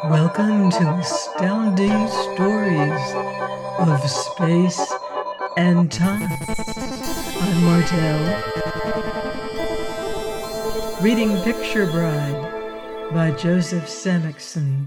Welcome to Astounding Stories of Space and Time. I'm Martell. Reading Picture Bride by Joseph Samixon.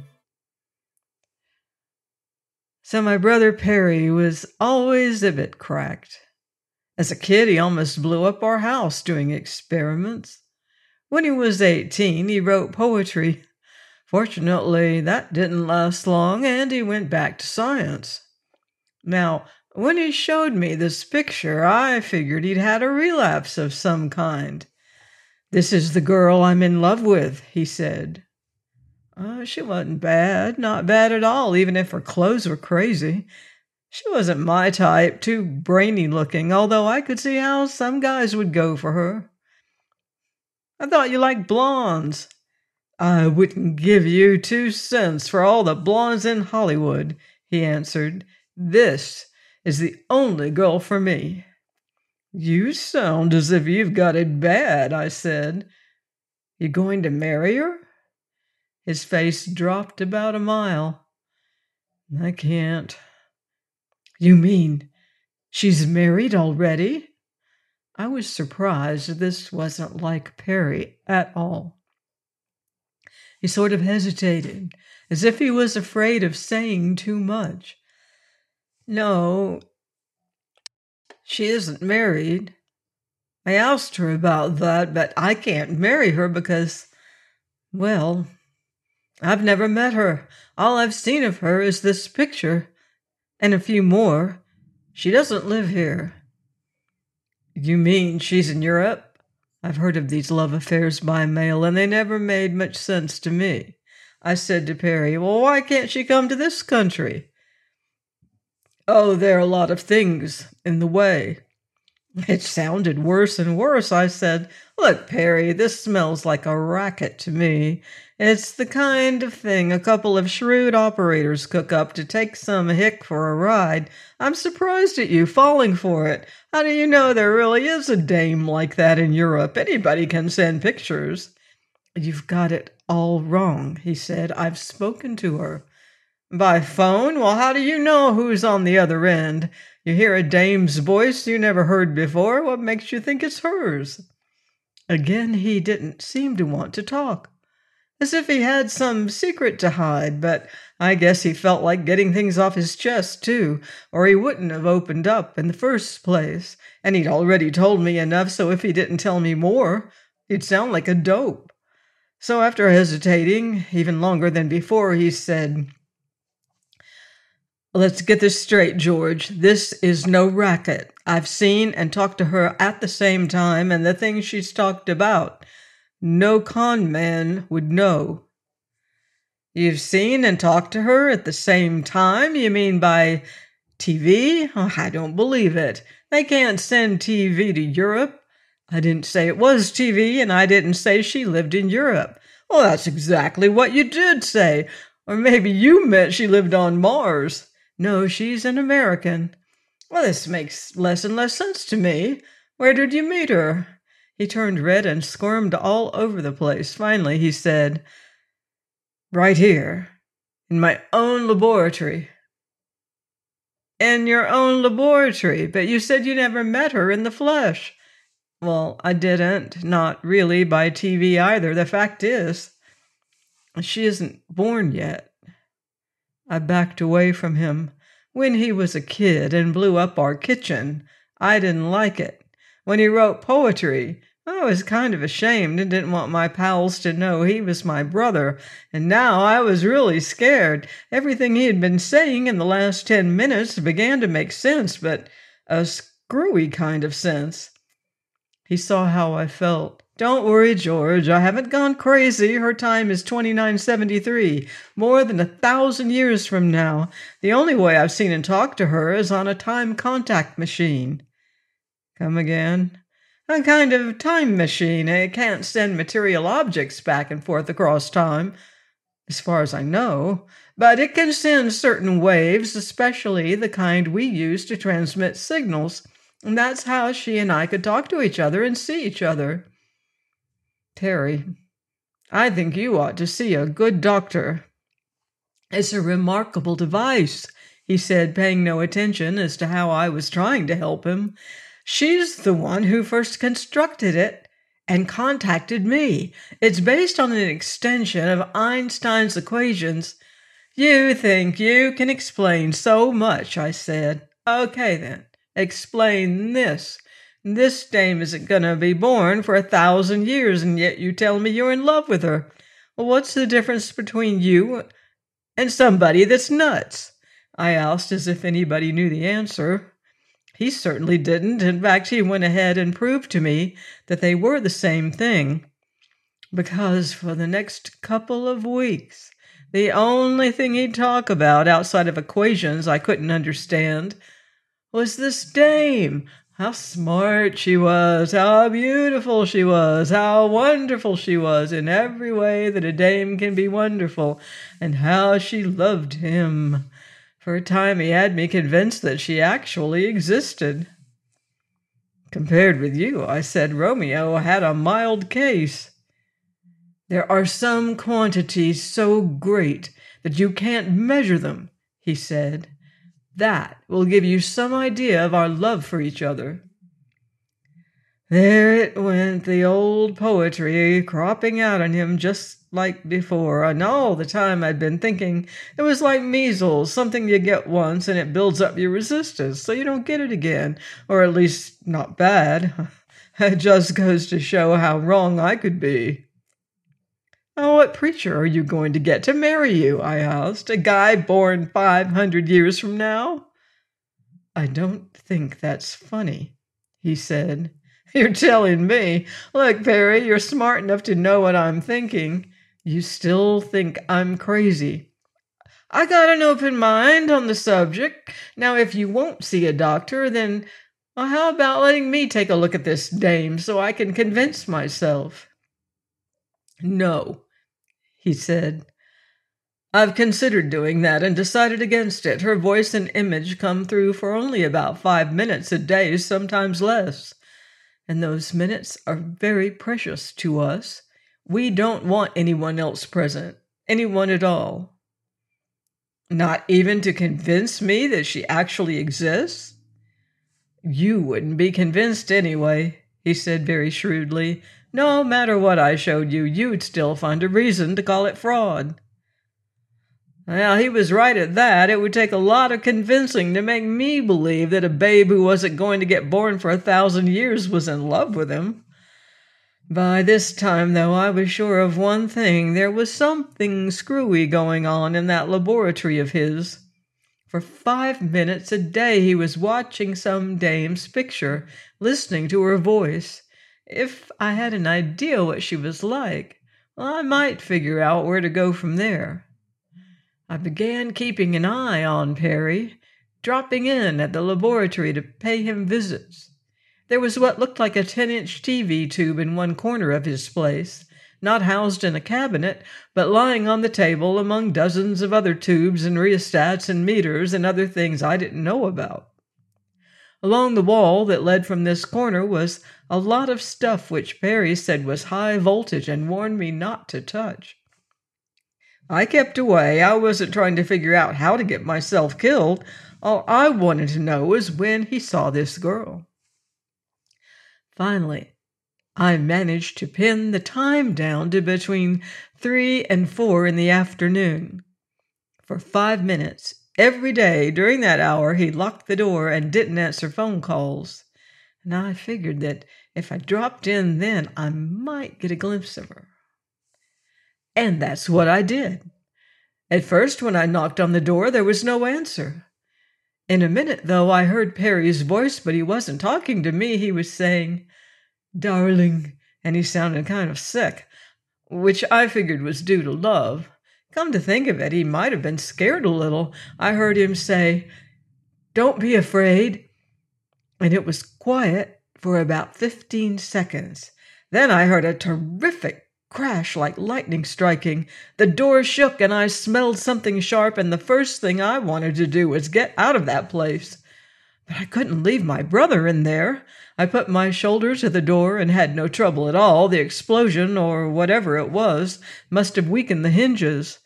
So my brother Perry was always a bit cracked. As a kid, he almost blew up our house doing experiments. When he was 18, he wrote poetry. Fortunately, that didn't last long, and he went back to science. Now, when he showed me this picture, I figured he'd had a relapse of some kind. "This is the girl I'm in love with," he said. She wasn't bad, not bad at all, even if her clothes were crazy. She wasn't my type, too brainy looking, although I could see how some guys would go for her. "I thought you liked blondes." "I wouldn't give you 2 cents for all the blondes in Hollywood," he answered. "This is the only girl for me." "You sound as if you've got it bad," I said. "You going to marry her?" His face dropped about a mile. "I can't." "You mean she's married already?" I was surprised. This wasn't like Perry at all. He sort of hesitated, as if he was afraid of saying too much. "No, she isn't married. I asked her about that, but I can't marry her because, well, I've never met her. All I've seen of her is this picture, and a few more. She doesn't live here." "You mean she's in Europe?" I've heard of these love affairs by mail, and they never made much sense to me. I said to Perry, "Well, why can't she come to this country?" "Oh, there are a lot of things in the way." It sounded worse and worse. I said, "Look, Perry, this smells like a racket to me. It's the kind of thing a couple of shrewd operators cook up to take some hick for a ride. I'm surprised at you falling for it. How do you know there really is a dame like that in Europe? Anybody can send pictures." "You've got it all wrong," he said. "I've spoken to her." "By phone? Well, how do you know who's on the other end? You hear a dame's voice you never heard before. What makes you think it's hers?" Again, he didn't seem to want to talk, as if he had some secret to hide, but I guess he felt like getting things off his chest, too, or he wouldn't have opened up in the first place, and he'd already told me enough, so if he didn't tell me more, he'd sound like a dope. So after hesitating even longer than before, he said, "Let's get this straight, George. This is no racket. I've seen and talked to her at the same time, and the things she's talked about, no con man would know." "You've seen and talked to her at the same time? You mean by TV? Oh, I don't believe it. They can't send TV to Europe." "I didn't say it was TV, and I didn't say she lived in Europe." "Well, that's exactly what you did say. Or maybe you meant she lived on Mars." "No, she's an American." "Well, this makes less and less sense to me. Where did you meet her?" He turned red and squirmed all over the place. Finally, he said, "Right here, in my own laboratory." "In your own laboratory? But you said you never met her in the flesh." "Well, I didn't. Not really by TV either. The fact is, she isn't born yet." I backed away from him. When he was a kid and blew up our kitchen, I didn't like it. When he wrote poetry, I was kind of ashamed and didn't want my pals to know he was my brother. And now I was really scared. Everything he had been saying in the last 10 minutes began to make sense, but a screwy kind of sense. He saw how I felt. "Don't worry, George. I haven't gone crazy. Her time is 2973, more than 1,000 years from now. The only way I've seen and talked to her is on a time contact machine." "Come again?" "A kind of time machine. It can't send material objects back and forth across time, as far as I know, but it can send certain waves, especially the kind we use to transmit signals, and that's how she and I could talk to each other and see each other." "Terry, I think you ought to see a good doctor." It's a remarkable device, he said, paying no attention as to how I was trying to help him. She's the one who first constructed it and contacted me. It's based on an extension of Einstein's equations. You think you can explain so much, I said. Okay, then. Explain this. This dame isn't going to be born for 1,000 years, and yet you tell me you're in love with her. Well, what's the difference between you and somebody that's nuts? I asked as if anybody knew the answer. He certainly didn't. In fact, he went ahead and proved to me that they were the same thing. Because for the next couple of weeks, the only thing he'd talk about outside of equations I couldn't understand was this dame. How smart she was, how beautiful she was, how wonderful she was in every way that a dame can be wonderful, and how she loved him. For a time he had me convinced that she actually existed. Compared with you, I said, Romeo had a mild case. There are some quantities so great that you can't measure them, he said. That will give you some idea of our love for each other. There it went, the old poetry cropping out on him just like before, and all the time I'd been thinking it was like measles, something you get once and it builds up your resistance so you don't get it again, or at least not bad. It just goes to show how wrong I could be. Oh, what preacher are you going to get to marry you? I asked. A guy born 500 years from now? I don't think that's funny, he said. You're telling me. Look, Perry, you're smart enough to know what I'm thinking. You still think I'm crazy. I got an open mind on the subject. Now, if you won't see a doctor, then how about letting me take a look at this dame so I can convince myself? No, he said. I've considered doing that and decided against it. Her voice and image come through for only about 5 minutes a day, sometimes less. And those minutes are very precious to us. We don't want anyone else present, anyone at all. Not even to convince me that she actually exists? You wouldn't be convinced anyway, he said very shrewdly. No matter what I showed you, you'd still find a reason to call it fraud. Well, he was right at that. It would take a lot of convincing to make me believe that a babe who wasn't going to get born for 1,000 years was in love with him. By this time, though, I was sure of one thing. There was something screwy going on in that laboratory of his. For 5 minutes a day he was watching some dame's picture, listening to her voice. If I had an idea what she was like, well, I might figure out where to go from there. I began keeping an eye on Perry, dropping in at the laboratory to pay him visits. There was what looked like a 10-inch TV tube in one corner of his place, not housed in a cabinet, but lying on the table among dozens of other tubes and rheostats and meters and other things I didn't know about. Along the wall that led from this corner was a lot of stuff which Perry said was high voltage and warned me not to touch. I kept away. I wasn't trying to figure out how to get myself killed. All I wanted to know was when he saw this girl. Finally, I managed to pin the time down to between 3 and 4 in the afternoon. For 5 minutes, every day during that hour, he locked the door and didn't answer phone calls. And I figured that if I dropped in then, I might get a glimpse of her. And that's what I did. At first, when I knocked on the door, there was no answer. In a minute, though, I heard Perry's voice, but he wasn't talking to me. He was saying, "Darling," and he sounded kind of sick, which I figured was due to love. Come to think of it, he might have been scared a little. I heard him say, "Don't be afraid." And it was quiet for about 15 seconds. Then I heard a terrific crash like lightning striking. The door shook and I smelled something sharp, and the first thing I wanted to do was get out of that place. But I couldn't leave my brother in there. I put my shoulder to the door and had no trouble at all. The explosion, or whatever it was, must have weakened the hinges.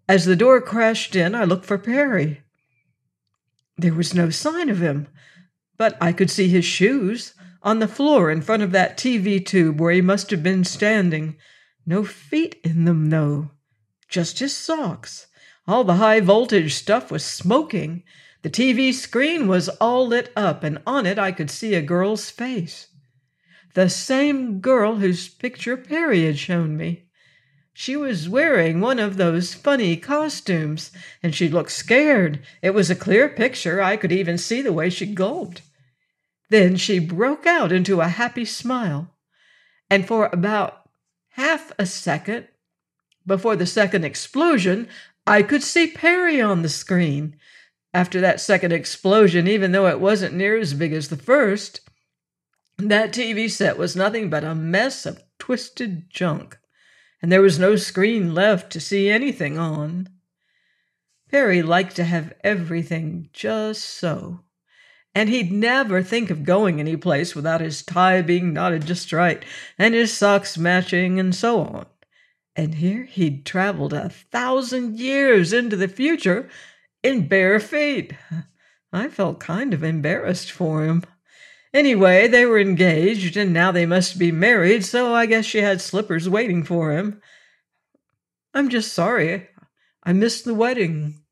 As the door crashed in, I looked for Perry. There was no sign of him, but I could see his shoes on the floor in front of that TV tube where he must have been standing. No feet in them, though. Just his socks. All the high-voltage stuff was smoking. The TV screen was all lit up, and on it I could see a girl's face. The same girl whose picture Perry had shown me. She was wearing one of those funny costumes, and she looked scared. It was a clear picture. I could even see the way she gulped. Then she broke out into a happy smile, and for about half a second, before the second explosion, I could see Perry on the screen. After that second explosion, even though it wasn't near as big as the first, that TV set was nothing but a mess of twisted junk, and there was no screen left to see anything on. Perry liked to have everything just so, and he'd never think of going any place without his tie being knotted just right, and his socks matching, and so on. And here he'd traveled 1,000 years into the future in bare feet. I felt kind of embarrassed for him. Anyway, they were engaged, and now they must be married, so I guess she had slippers waiting for him. I'm just sorry I missed the wedding.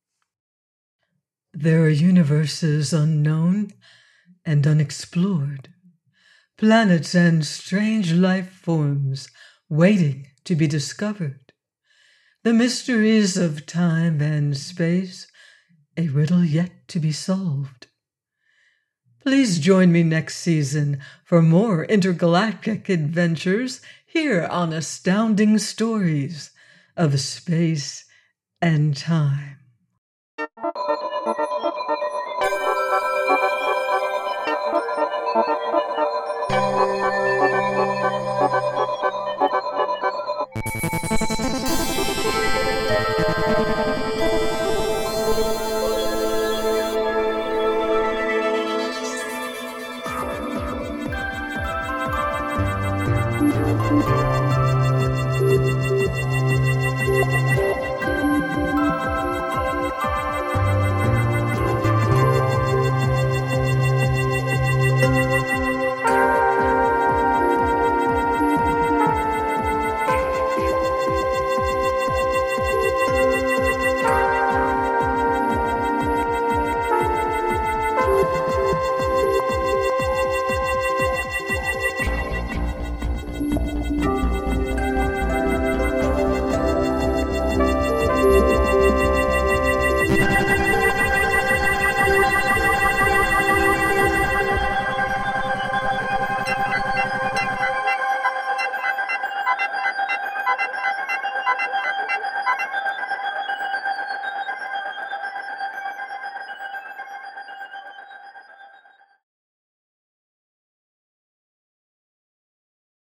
There are universes unknown and unexplored, planets and strange life forms waiting to be discovered. The mysteries of time and space, a riddle yet to be solved. Please join me next season for more intergalactic adventures here on Astounding Stories of Space and Time.